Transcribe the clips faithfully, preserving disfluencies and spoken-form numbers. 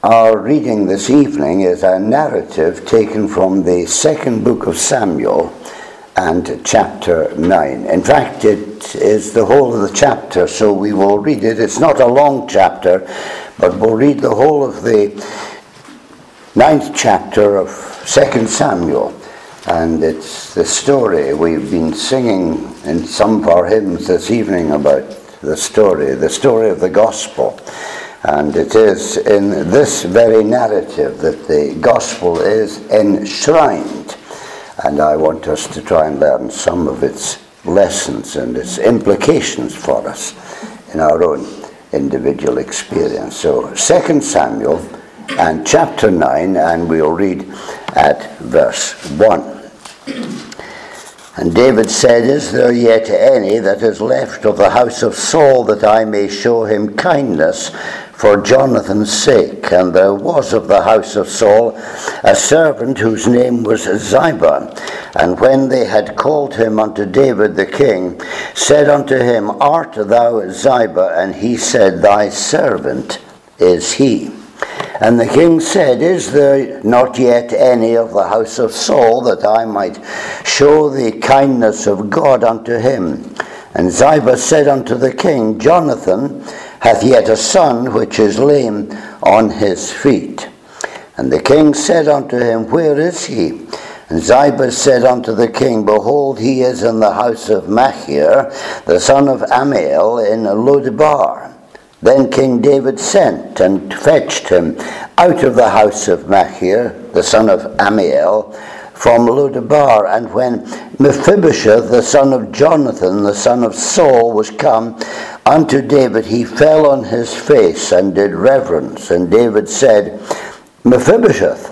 Our reading this evening is a narrative taken from the second book of Samuel and chapter nine. In fact, it is the whole of the chapter, so we will read it. It's not a long chapter, but we'll read the whole of the ninth chapter of second Samuel. And it's the story we've been singing in some of our hymns this evening about the story, the story of the gospel. And it is in this very narrative that the gospel is enshrined. And I want us to try and learn some of its lessons and its implications for us in our own individual experience. So, second Samuel and chapter nine, and we'll read at verse one. And David said, "Is there yet any that is left of the house of Saul, that I may show him kindness for Jonathan's sake? And there was of the house of Saul a servant whose name was Ziba. And when they had called him unto David the king, said unto him, Art thou Ziba? And he said, Thy servant is he. And the king said, Is there not yet any of the house of Saul, that I might show the kindness of God unto him? And Ziba said unto the king, Jonathan hath yet a son which is lame on his feet. And the king said unto him, Where is he? And Ziba said unto the king, Behold, he is in the house of Machir, the son of Ammiel, in Lodebar. Then King David sent and fetched him out of the house of Machir, the son of Ammiel, from Lodebar. And when Mephibosheth, the son of Jonathan, the son of Saul, was come unto David, he fell on his face and did reverence. And David said, Mephibosheth.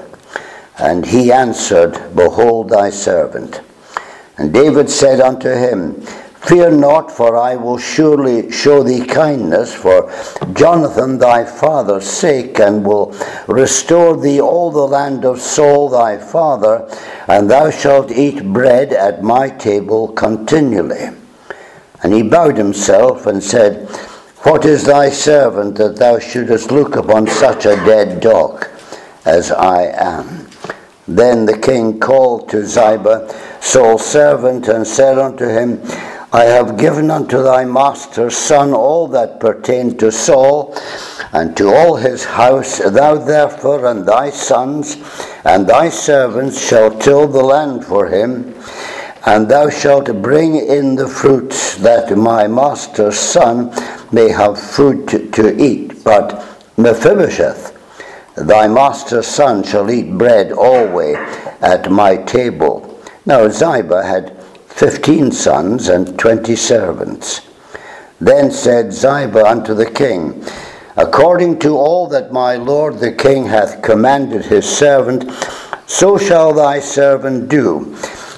And he answered, Behold thy servant. And David said unto him, Fear not, for I will surely show thee kindness for Jonathan thy father's sake, and will restore thee all the land of Saul thy father, and thou shalt eat bread at my table continually. And he bowed himself and said, What is thy servant, that thou shouldest look upon such a dead dog as I am? Then the king called to Ziba, Saul's servant, and said unto him, I have given unto thy master's son all that pertained to Saul, and to all his house. Thou therefore and thy sons and thy servants shall till the land for him, and thou shalt bring in the fruits, that my master's son may have food to, to eat. But Mephibosheth, thy master's son, shall eat bread always at my table. Now Ziba had fifteen sons and twenty servants. Then said Ziba unto the king, According to all that my lord the king hath commanded his servant, so shall thy servant do.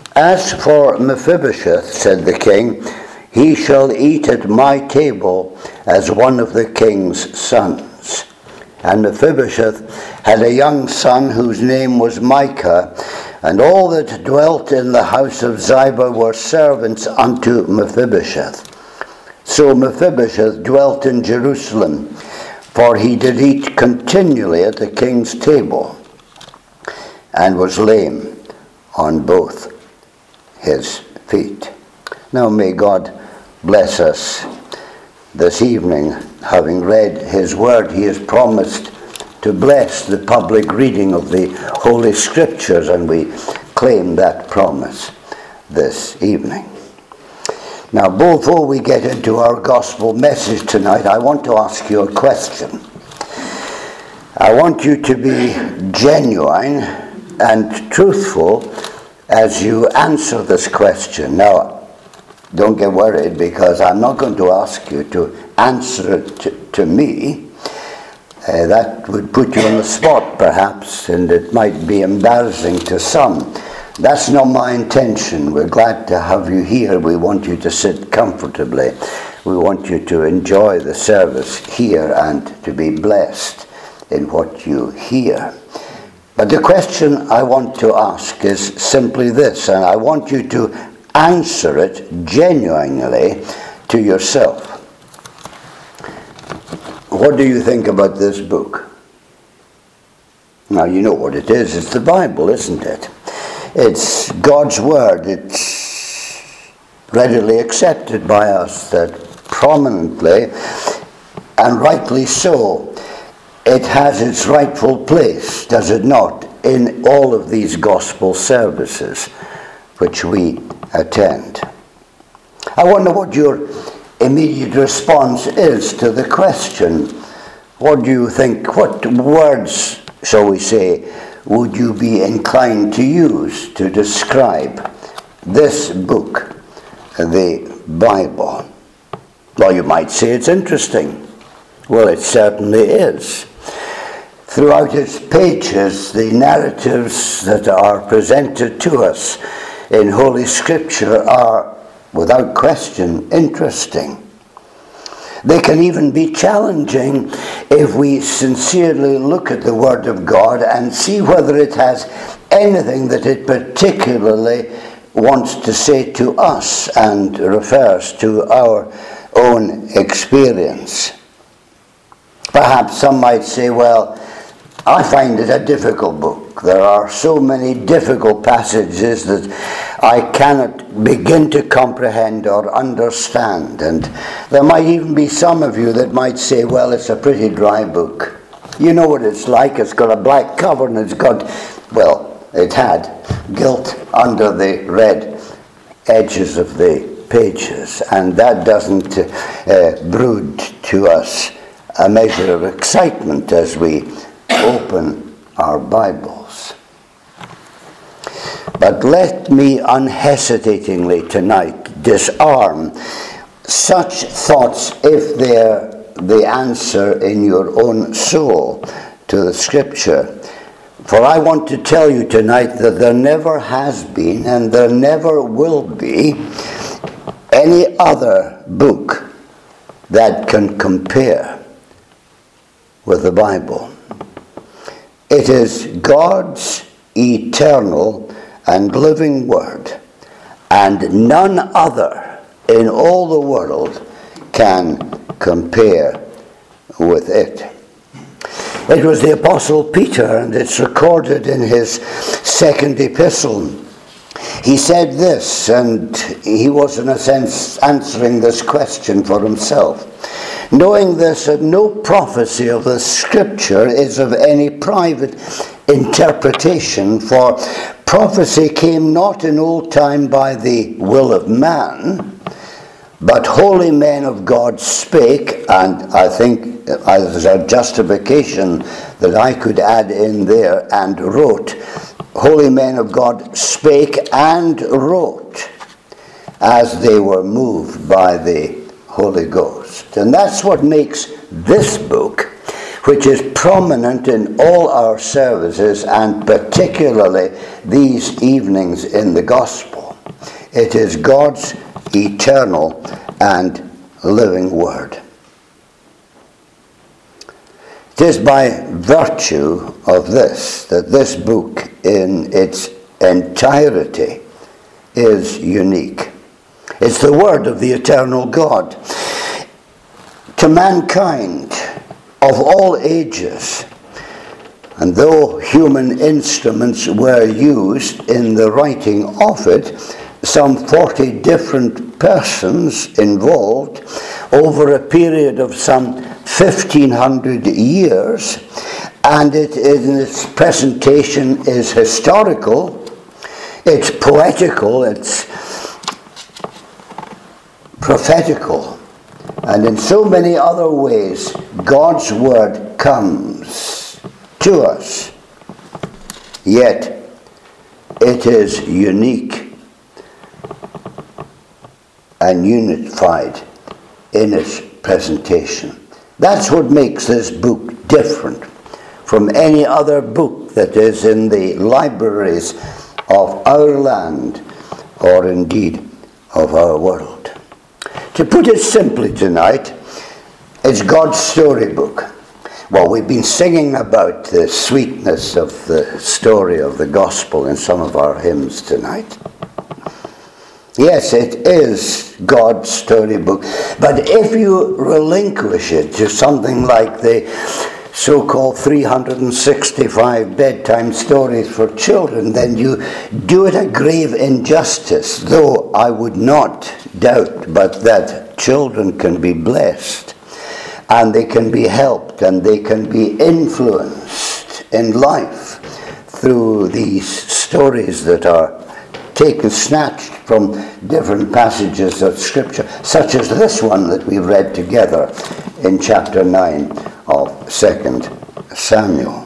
As for Mephibosheth, said the king, he shall eat at my table as one of the king's sons. And Mephibosheth had a young son whose name was Micah, and all that dwelt in the house of Ziba were servants unto Mephibosheth. So Mephibosheth dwelt in Jerusalem, for he did eat continually at the king's table, and was lame on both his feet. Now may God bless us this evening. Having read his word, he has promised to bless the public reading of the Holy Scriptures, and we claim that promise this evening. Now, before we get into our gospel message tonight, I want to ask you a question. I want you to be genuine and truthful as you answer this question. Now, don't get worried, because I'm not going to ask you to answer it to, to me. Uh, that would put you on the spot, perhaps, and it might be embarrassing to some. That's not my intention. We're glad to have you here. We want you to sit comfortably. We want you to enjoy the service here and to be blessed in what you hear. But the question I want to ask is simply this, and I want you to answer it genuinely to yourself. What do you think about this book? Now, you know what it is. It's the Bible, isn't it? It's God's Word. It's readily accepted by us, that prominently, and rightly so, it has its rightful place, does it not, in all of these gospel services which we attend. I wonder what your immediate response is to the question. What do you think? What words, shall we say, would you be inclined to use to describe this book, the Bible? Well, you might say it's interesting. Well, it certainly is. Throughout its pages, the narratives that are presented to us in Holy Scripture are, without question, interesting. They can even be challenging if we sincerely look at the Word of God and see whether it has anything that it particularly wants to say to us and refers to our own experience. Perhaps some might say, well, I find it a difficult book. There are so many difficult passages that I cannot begin to comprehend or understand. And there might even be some of you that might say, well, it's a pretty dry book. You know what it's like. It's got a black cover and it's got, well, it had gilt under the red edges of the pages. And that doesn't uh, brood to us a measure of excitement as we open our Bibles. But let me unhesitatingly tonight disarm such thoughts if they're the answer in your own soul to the Scripture. For I want to tell you tonight that there never has been and there never will be any other book that can compare with the Bible. It is God's eternal and living Word, and none other in all the world can compare with it. It was the Apostle Peter, and it's recorded in his second epistle. He said this, and he was in a sense answering this question for himself. Knowing this, that no prophecy of the Scripture is of any private interpretation, for prophecy came not in old time by the will of man, but holy men of God spake, and I think as a justification that I could add in there, and wrote. Holy men of God spake and wrote as they were moved by the Holy Ghost. And that's what makes this book, which is prominent in all our services, and particularly these evenings in the Gospel. It is God's eternal and living Word. It is by virtue of this that this book in its entirety is unique. It's the Word of the eternal God to mankind of all ages. And though human instruments were used in the writing of it, some forty different persons involved over a period of some fifteen hundred years, and it in its presentation is historical, it's poetical, it's prophetical, and in so many other ways God's Word comes to us, yet it is unique and unified in its presentation. That's what makes this book different from any other book that is in the libraries of our land or indeed of our world. To put it simply tonight, it's God's storybook. Well, we've been singing about the sweetness of the story of the gospel in some of our hymns tonight. Yes, it is God's storybook. But if you relinquish it to something like the so-called three hundred sixty-five bedtime stories for children, then you do it a grave injustice, though I would not doubt but that children can be blessed and they can be helped and they can be influenced in life through these stories that are taken, snatched from different passages of Scripture, such as this one that we've read together in chapter nine of Second Samuel.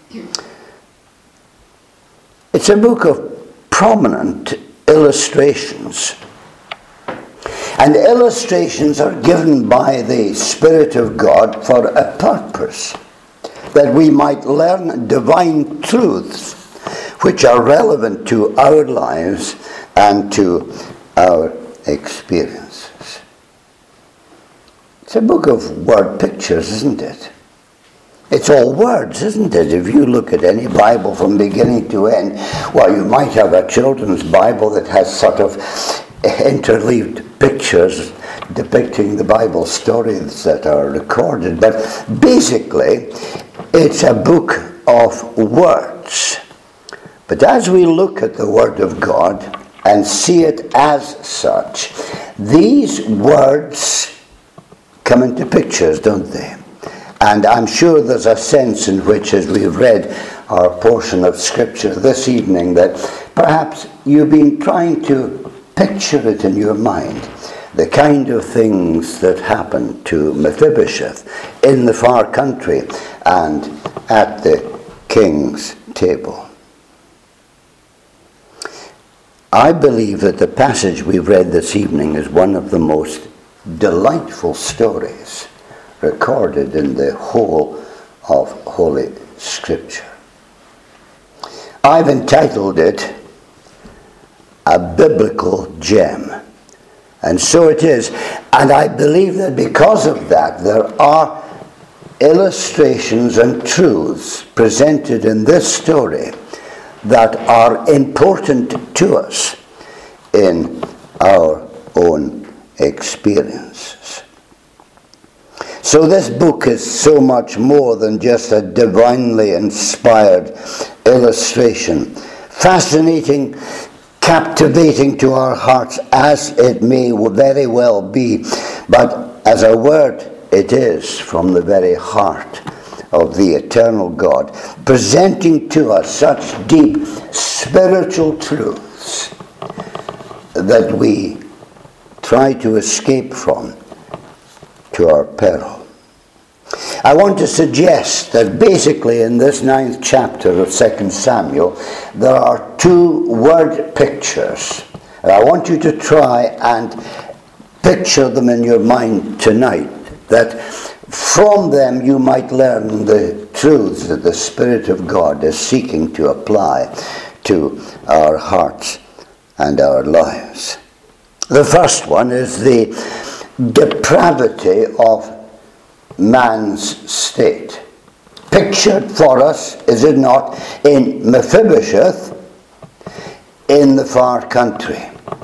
It's a book of prominent illustrations. And illustrations are given by the Spirit of God for a purpose, that we might learn divine truths which are relevant to our lives and to our experiences. It's a book of word pictures, isn't it? It's all words, isn't it? If you look at any Bible from beginning to end, well, you might have a children's Bible that has sort of interleaved pictures depicting the Bible stories that are recorded, but basically it's a book of words. But as we look at the Word of God and see it as such, these words come into pictures, don't they? And I'm sure there's a sense in which, as we've read our portion of Scripture this evening, that perhaps you've been trying to picture it in your mind, the kind of things that happened to Mephibosheth in the far country and at the king's table. I believe that the passage we've read this evening is one of the most delightful stories recorded in the whole of Holy Scripture. I've entitled it A Biblical Gem. And so it is. And I believe that because of that, there are illustrations and truths presented in this story that are important to us in our own experiences. So this book is so much more than just a divinely inspired illustration, fascinating, captivating to our hearts as it may very well be, but as a word it is from the very heart of the eternal God, presenting to us such deep spiritual truths that we try to escape from to our peril. I want to suggest that basically in this ninth chapter of Second Samuel there are two word pictures. And I want you to try and picture them in your mind tonight, that from them you might learn the truths that the Spirit of God is seeking to apply to our hearts and our lives. The first one is the depravity of man's state. Pictured for us, is it not, in Mephibosheth in the far country.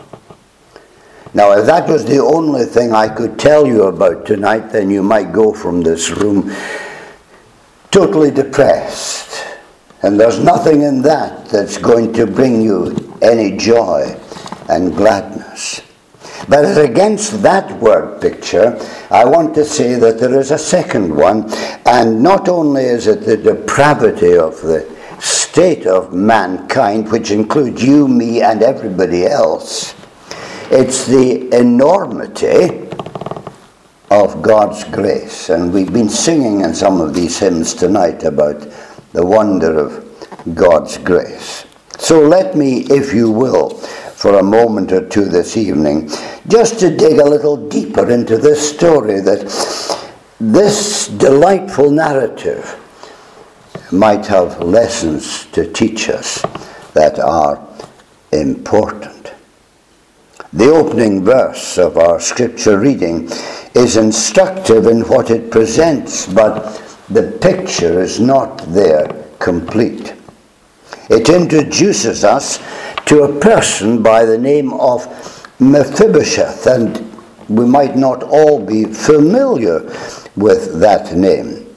Now, if that was the only thing I could tell you about tonight, then you might go from this room totally depressed. And there's nothing in that that's going to bring you any joy and gladness. But as against that word picture, I want to say that there is a second one, and not only is it the depravity of the state of mankind, which includes you, me, and everybody else, it's the enormity of God's grace. And we've been singing in some of these hymns tonight about the wonder of God's grace. So let me, if you will, for a moment or two this evening, just to dig a little deeper into this story, that this delightful narrative might have lessons to teach us that are important. The opening verse of our scripture reading is instructive in what it presents, but the picture is not there complete. It introduces us to a person by the name of Mephibosheth, and we might not all be familiar with that name.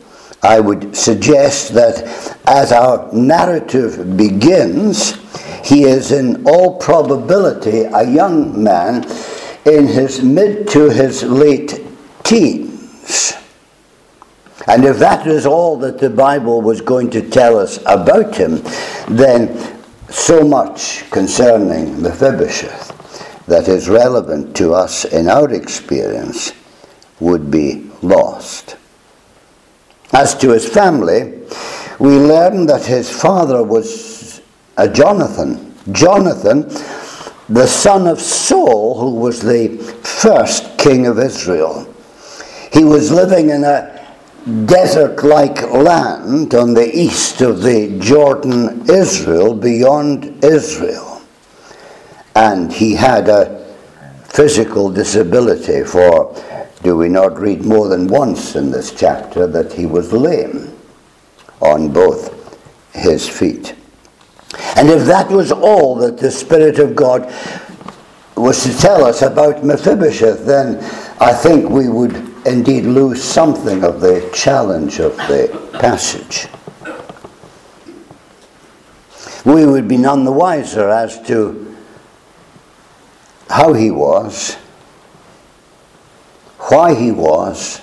I would suggest that as our narrative begins, he is in all probability a young man in his mid to his late teens. And if that is all that the Bible was going to tell us about him, then so much concerning Mephibosheth that is relevant to us in our experience would be lost. As to his family, we learn that his father was a Jonathan. Jonathan, the son of Saul, who was the first king of Israel. He was living in a desert-like land on the east of the Jordan, Israel, beyond Israel. And he had a physical disability, for do we not read more than once in this chapter that he was lame on both his feet. And if that was all that the Spirit of God was to tell us about Mephibosheth, then I think we would indeed lose something of the challenge of the passage. We would be none the wiser as to how he was, why he was,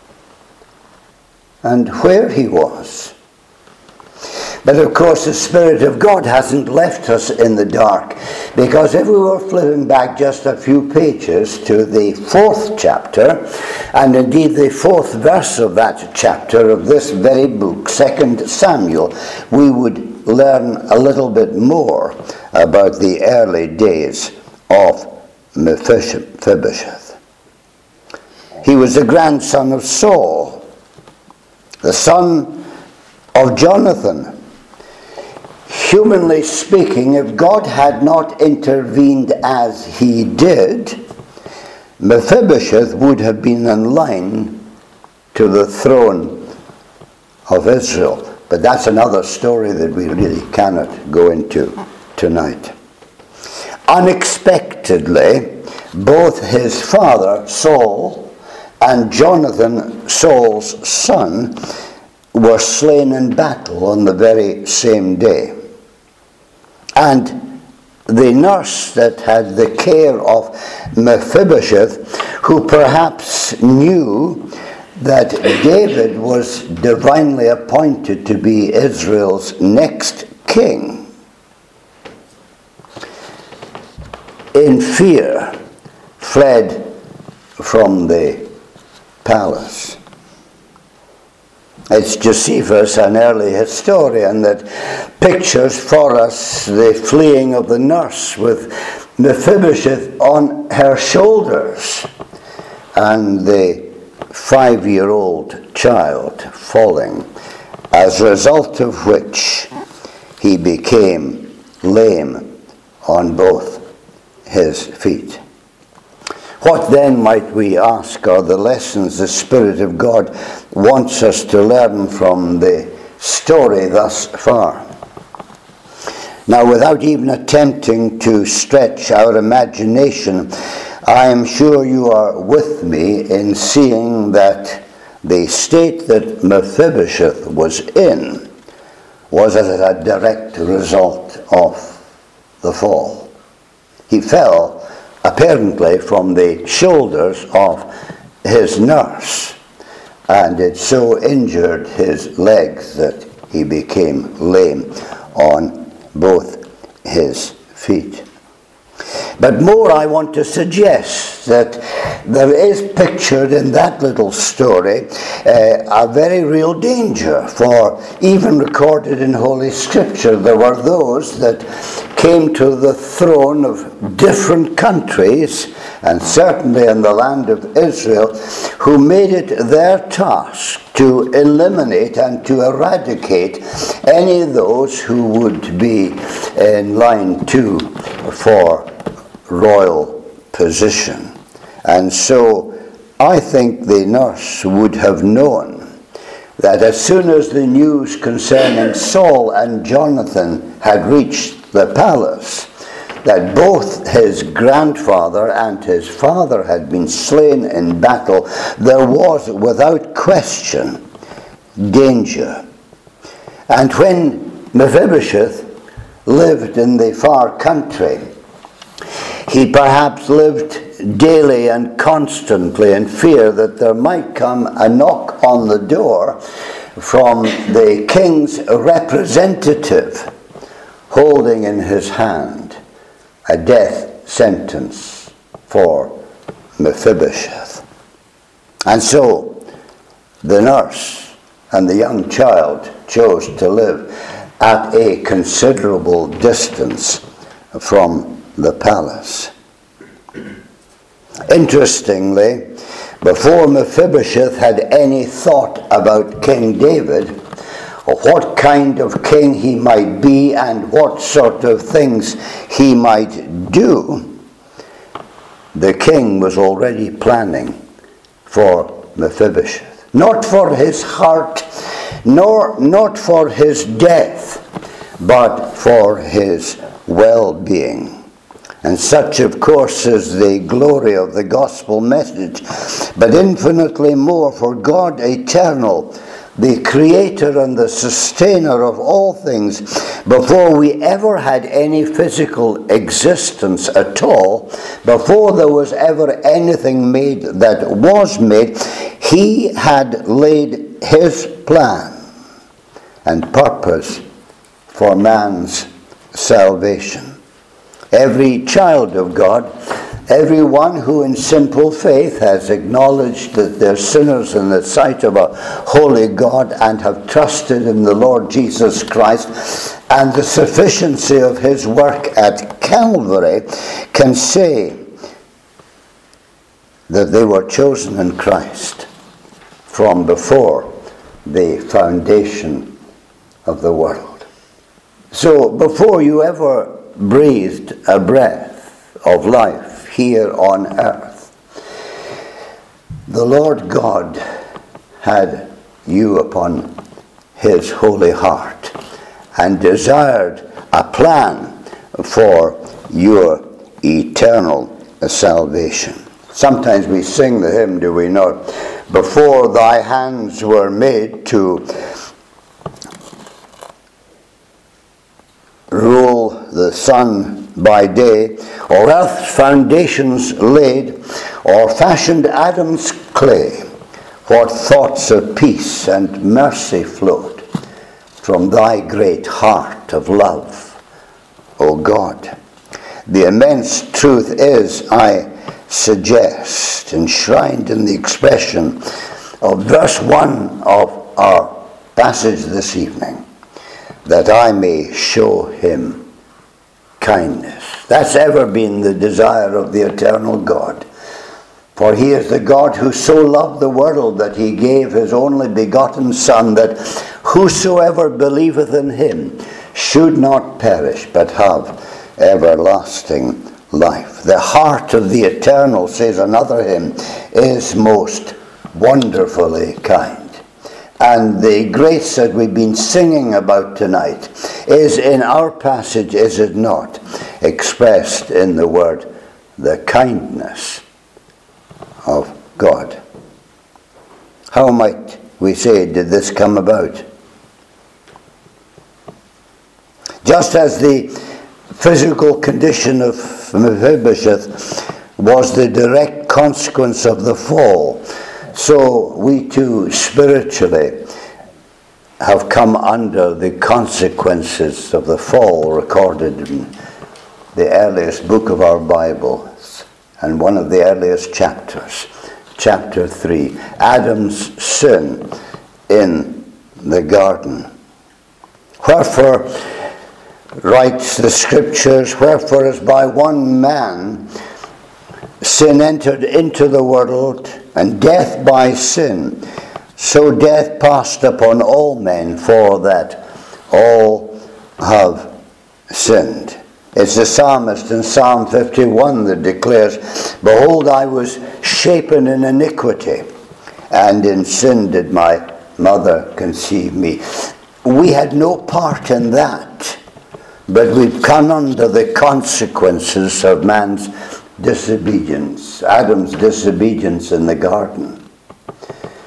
and where he was. But of course the Spirit of God hasn't left us in the dark, because if we were flipping back just a few pages to the fourth chapter, and indeed the fourth verse of that chapter of this very book, Second Samuel, we would learn a little bit more about the early days of Mephibosheth. He was the grandson of Saul, the son of Jonathan. Humanly speaking, if God had not intervened as he did, Mephibosheth would have been in line to the throne of Israel. But that's another story that we really cannot go into tonight. Unexpectedly, both his father, Saul, and Jonathan, Saul's son, were slain in battle on the very same day. And the nurse that had the care of Mephibosheth, who perhaps knew that David was divinely appointed to be Israel's next king, in fear fled from the palace. It's Josephus, an early historian, that pictures for us the fleeing of the nurse with Mephibosheth on her shoulders and the five-year-old child falling, as a result of which he became lame on both his feet. What then, might we ask, are the lessons the Spirit of God wants us to learn from the story thus far? Now, without even attempting to stretch our imagination, I am sure you are with me in seeing that the state that Mephibosheth was in was as a direct result of the fall. He fell apparently from the shoulders of his nurse, and it so injured his legs that he became lame on both his feet. But more, I want to suggest that there is pictured in that little story uh, a very real danger, for even recorded in Holy Scripture, there were those that came to the throne of different countries, and certainly in the land of Israel, who made it their task to eliminate and to eradicate any of those who would be in line too for royal position. And so I think the nurse would have known that as soon as the news concerning Saul and Jonathan had reached the palace, that both his grandfather and his father had been slain in battle, there was without question danger. And when Mephibosheth lived in the far country, he perhaps lived daily and constantly in fear that there might come a knock on the door from the king's representative, holding in his hand a death sentence for Mephibosheth. And so the nurse and the young child chose to live at a considerable distance from the palace. Interestingly, before Mephibosheth had any thought about King David, or what kind of king he might be and what sort of things he might do, the king was already planning for Mephibosheth. Not for his heart, nor not for his death, but for his well-being. And such, of course, is the glory of the gospel message, but infinitely more for God eternal, the creator and the sustainer of all things, before we ever had any physical existence at all, before there was ever anything made that was made, he had laid his plan and purpose for man's salvation. Every child of God, everyone who in simple faith has acknowledged that they're sinners in the sight of a holy God and have trusted in the Lord Jesus Christ and the sufficiency of his work at Calvary, can say that they were chosen in Christ from before the foundation of the world. So before you ever breathed a breath of life here on earth, the Lord God had you upon his holy heart and desired a plan for your eternal salvation. Sometimes we sing the hymn, do we not? Before thy hands were made to rule the sun by day, or earth's foundations laid, or fashioned Adam's clay, what thoughts of peace and mercy flowed from thy great heart of love, O God. The immense truth is, I suggest, enshrined in the expression of verse one of our passage this evening, that I may show him kindness. That's ever been the desire of the eternal God. For he is the God who so loved the world that he gave his only begotten Son, that whosoever believeth in him should not perish, but have everlasting life. The heart of the eternal, says another hymn, is most wonderfully kind. And the grace that we've been singing about tonight is in our passage, is it not, expressed in the word, the kindness of God. How might we say did this come about? Just as the physical condition of Mephibosheth was the direct consequence of the fall, so we too spiritually have come under the consequences of the fall recorded in the earliest book of our Bibles and one of the earliest chapters, chapter three, Adam's sin in the garden. Wherefore, writes the scriptures, wherefore as by one man sin entered into the world, and death by sin, so death passed upon all men, for that all have sinned. It's the psalmist in Psalm fifty-one that declares, behold, I was shapen in iniquity, and in sin did my mother conceive me. We had no part in that, but we've come under the consequences of man's disobedience, Adam's disobedience in the garden.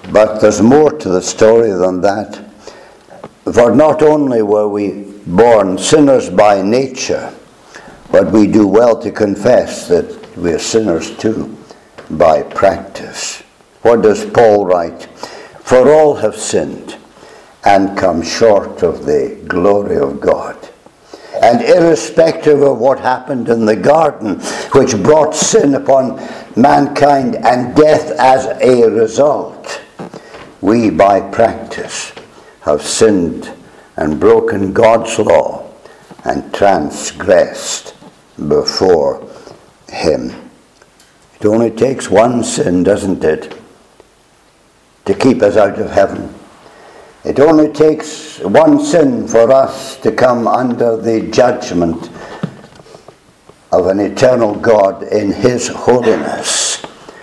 But there's more to the story than that. For not only were we born sinners by nature, but we do well to confess that we're sinners too by practice. What does Paul write? For all have sinned and come short of the glory of God. And irrespective of what happened in the garden, which brought sin upon mankind and death as a result, we by practice have sinned and broken God's law and transgressed before him. It only takes one sin, doesn't it, to keep us out of heaven. It only takes one sin for us to come under the judgment of an eternal God in his holiness.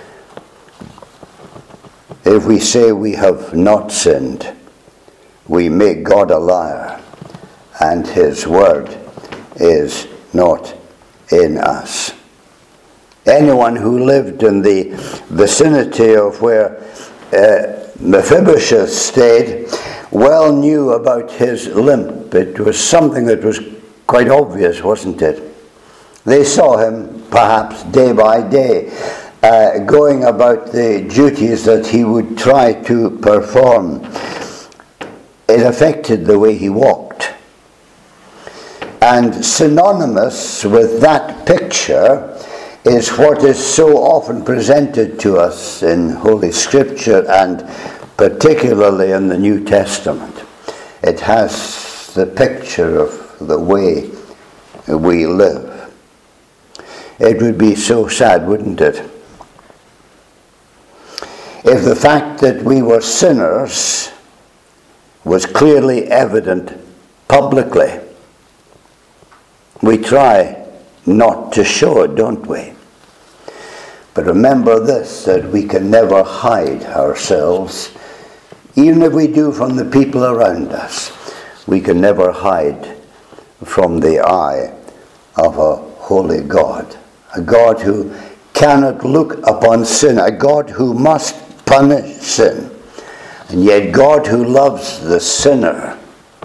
If we say we have not sinned, we make God a liar, and his word is not in us. Anyone who lived in the vicinity of where uh, Mephibosheth stayed well knew about his limp. It was something that was quite obvious, wasn't it? They saw him perhaps day by day uh, going about the duties that he would try to perform. It affected the way he walked. And synonymous with that picture is what is so often presented to us in Holy Scripture, and particularly in the New Testament. It has the picture of the way we live. It would be so sad, wouldn't it, if the fact that we were sinners was clearly evident publicly. We try not to show it, don't we? But remember this, that we can never hide ourselves. Even if we do from the people around us, we can never hide from the eye of a holy God. A God who cannot look upon sin, a God who must punish sin. And yet God who loves the sinner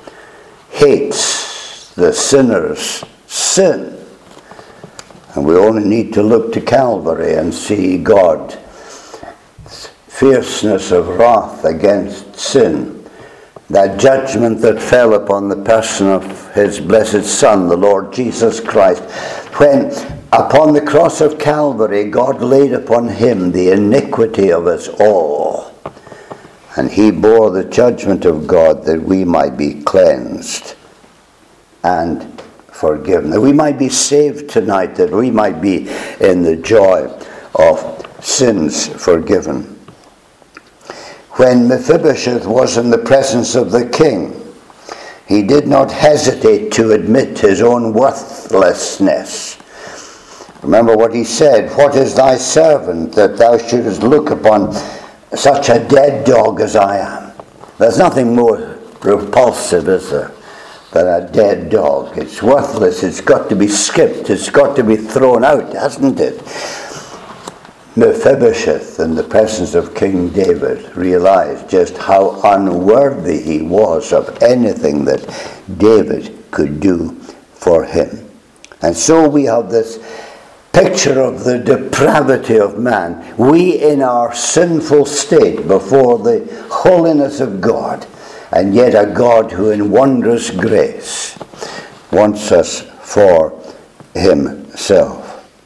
hates the sinner's sin. And we only need to look to Calvary and see God's fierceness of wrath against sin. That judgment that fell upon the person of his blessed Son, the Lord Jesus Christ. When upon the cross of Calvary, God laid upon him the iniquity of us all. And he bore the judgment of God that we might be cleansed and forgiven, that we might be saved tonight, that we might be in the joy of sins forgiven. When Mephibosheth was in the presence of the king, he did not hesitate to admit his own worthlessness. Remember what he said, "What is thy servant that thou shouldest look upon such a dead dog as I am?" There's nothing more repulsive, is there, than a dead dog. It's worthless. It's got to be skipped. It's got to be thrown out, hasn't it? Mephibosheth, in the presence of King David, realized just how unworthy he was of anything that David could do for him. And so we have this picture of the depravity of man. We in our sinful state before the holiness of God, and yet a God who in wondrous grace wants us for himself.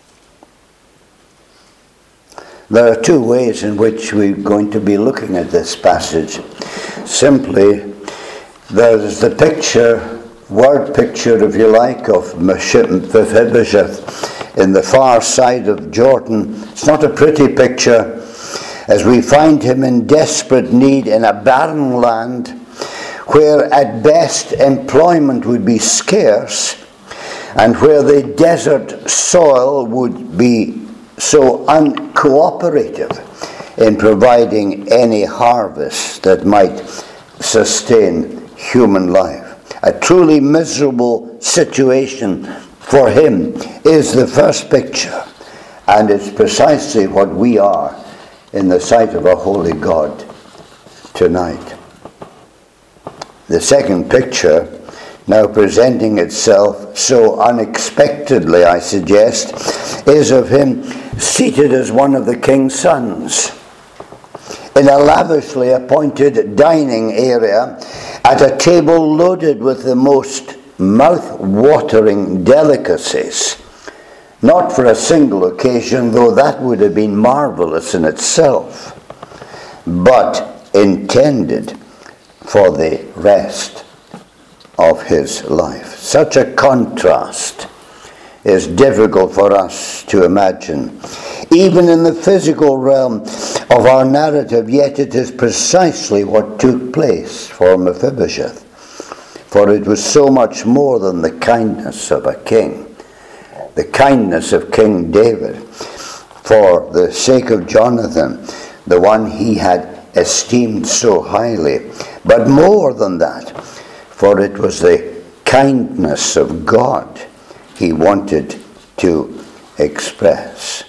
There are two ways in which we're going to be looking at this passage. Simply, there's the picture, word picture if you like, of Mephibosheth in the far side of Jordan. It's not a pretty picture, as we find him in desperate need in a barren land, where at best employment would be scarce, and where the desert soil would be so uncooperative in providing any harvest that might sustain human life. A truly miserable situation for him is the first picture, and it's precisely what we are in the sight of a holy God tonight. The second picture, now presenting itself so unexpectedly, I suggest, is of him seated as one of the king's sons in a lavishly appointed dining area at a table loaded with the most mouth-watering delicacies, not for a single occasion, though that would have been marvelous in itself, but intended for the rest of his life. Such a contrast is difficult for us to imagine, even in the physical realm of our narrative, yet it is precisely what took place for Mephibosheth. For it was so much more than the kindness of a king, the kindness of King David, for the sake of Jonathan, the one he had esteemed so highly, but more than that, for it was the kindness of God he wanted to express.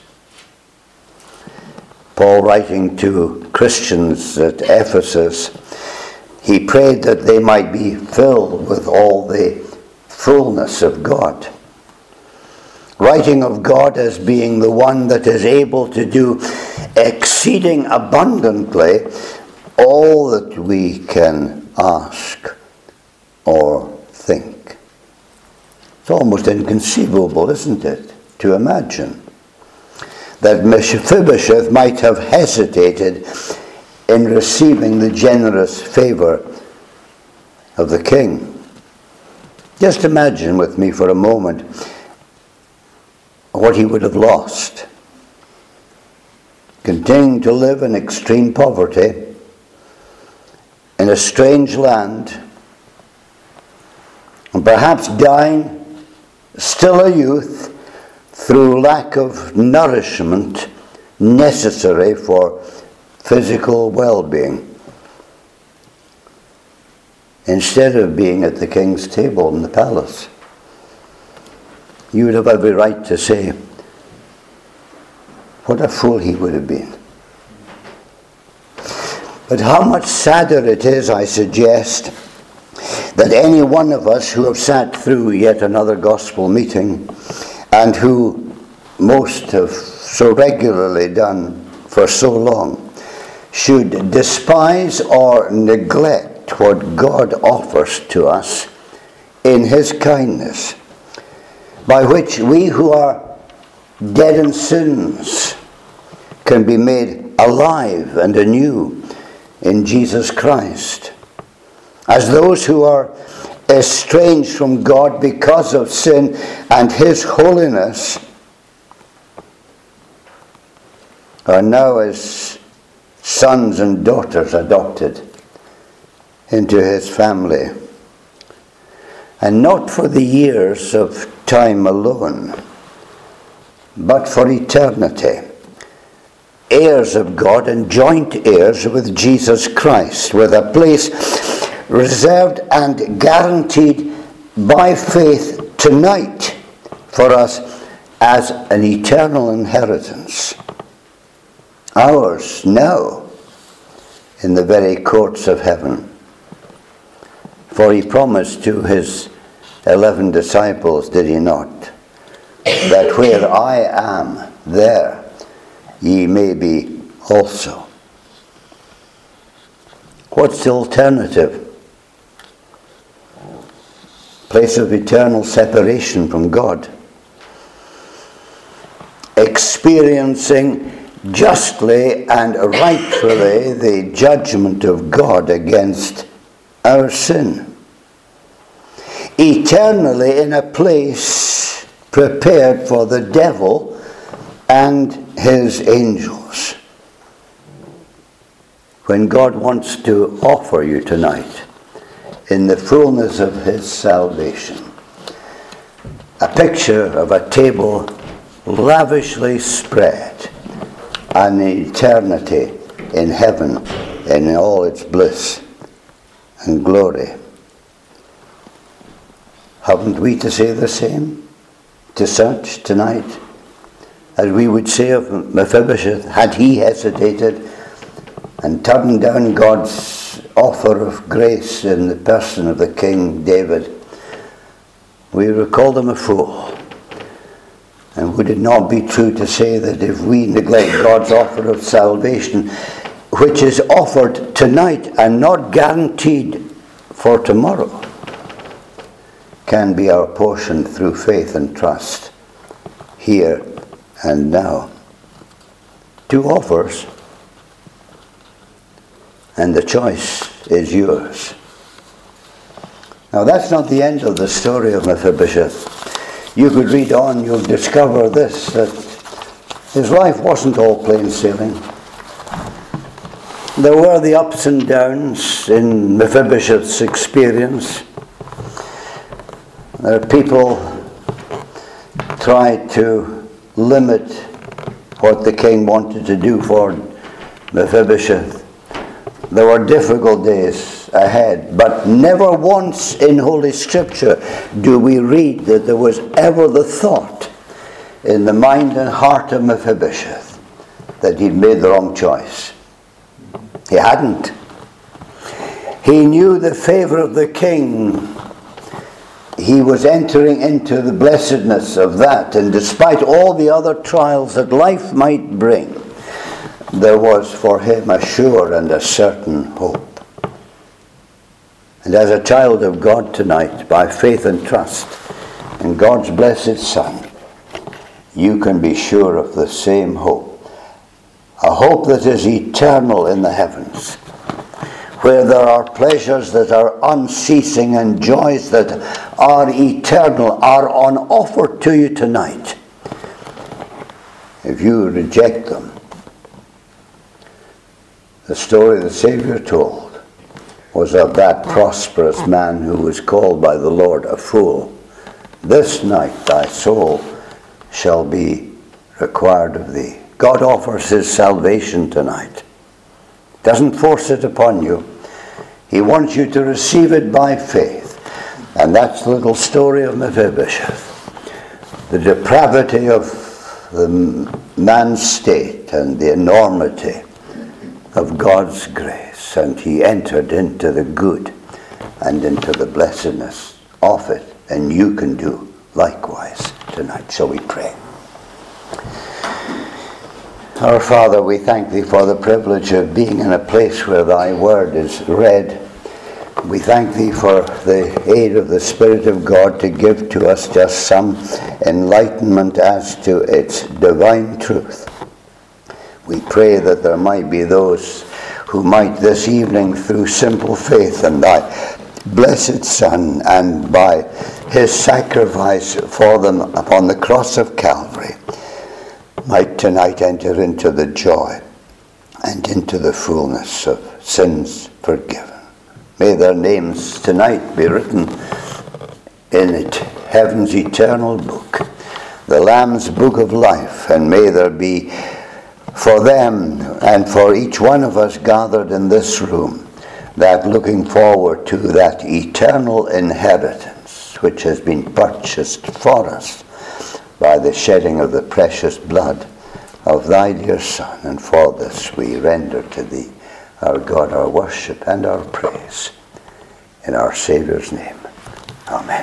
Paul, writing to Christians at Ephesus, he prayed that they might be filled with all the fullness of God. Writing of God as being the one that is able to do exceeding abundantly all that we can ask or think. It's almost inconceivable, isn't it, to imagine that Mephibosheth might have hesitated in receiving the generous favor of the king. Just imagine with me for a moment what he would have lost. Continuing to live in extreme poverty in a strange land, and perhaps dying still a youth through lack of nourishment necessary for physical well-being, instead of being at the king's table in the palace. You would have every right to say, what a fool he would have been. But how much sadder it is, I suggest, that any one of us who have sat through yet another gospel meeting, and who most have so regularly done for so long, should despise or neglect what God offers to us in his kindness, by which we who are dead in sins can be made alive and anew in Jesus Christ, as those who are estranged from God because of sin and his holiness are now as sons and daughters adopted into his family, and not for the years of time alone, but for eternity, heirs of God and joint heirs with Jesus Christ, with a place reserved and guaranteed by faith tonight for us as an eternal inheritance, ours now in the very courts of heaven. For he promised to his eleven disciples, did he not, that where I am, there ye may be also. What's the alternative? Place of eternal separation from God. Experiencing justly and rightfully the judgment of God against our sin. Eternally in a place prepared for the devil and his angels. When God wants to offer you tonight, in the fullness of his salvation, a picture of a table lavishly spread, an eternity in heaven in all its bliss and glory. Haven't we to say the same to such tonight as we would say of Mephibosheth had he hesitated and turned down God's offer of grace in the person of the King David, we would call him a fool. And would it not be true to say that if we neglect God's offer of salvation, which is offered tonight and not guaranteed for tomorrow, can be our portion through faith and trust here and now? Two offers, and the choice is yours. Now that's not the end of the story of Mephibosheth. You could read on, you'll discover this, that his life wasn't all plain sailing. There were the ups and downs in Mephibosheth's experience. There are people tried to limit what the king wanted to do for Mephibosheth. There were difficult days ahead, but never once in Holy Scripture do we read that there was ever the thought in the mind and heart of Mephibosheth that he'd made the wrong choice. He hadn't. He knew the favor of the king. He was entering into the blessedness of that, and despite all the other trials that life might bring, there was for him a sure and a certain hope. And as a child of God tonight, by faith and trust in God's blessed Son, you can be sure of the same hope. A hope that is eternal in the heavens, where there are pleasures that are unceasing and joys that are eternal are on offer to you tonight. If you reject them, the story the Savior told was of that prosperous man who was called by the Lord a fool. This night thy soul shall be required of thee. God offers his salvation tonight. Doesn't force it upon you. He wants you to receive it by faith. And that's the little story of Mephibosheth. The depravity of the man's state and the enormity of God's grace. And he entered into the good and into the blessedness of it. And you can do likewise tonight. Shall we pray? Our Father, we thank thee for the privilege of being in a place where thy word is read. We thank thee for the aid of the Spirit of God to give to us just some enlightenment as to its divine truth. We pray that there might be those who might this evening, through simple faith in thy blessed Son and by his sacrifice for them upon the cross of Calvary, might tonight enter into the joy and into the fullness of sins forgiven. May their names tonight be written in it, heaven's eternal book, the Lamb's book of life, and may there be for them and for each one of us gathered in this room that looking forward to that eternal inheritance which has been purchased for us by the shedding of the precious blood of thy dear Son. And for this we render to thee, our God, our worship and our praise. In our Saviour's name. Amen.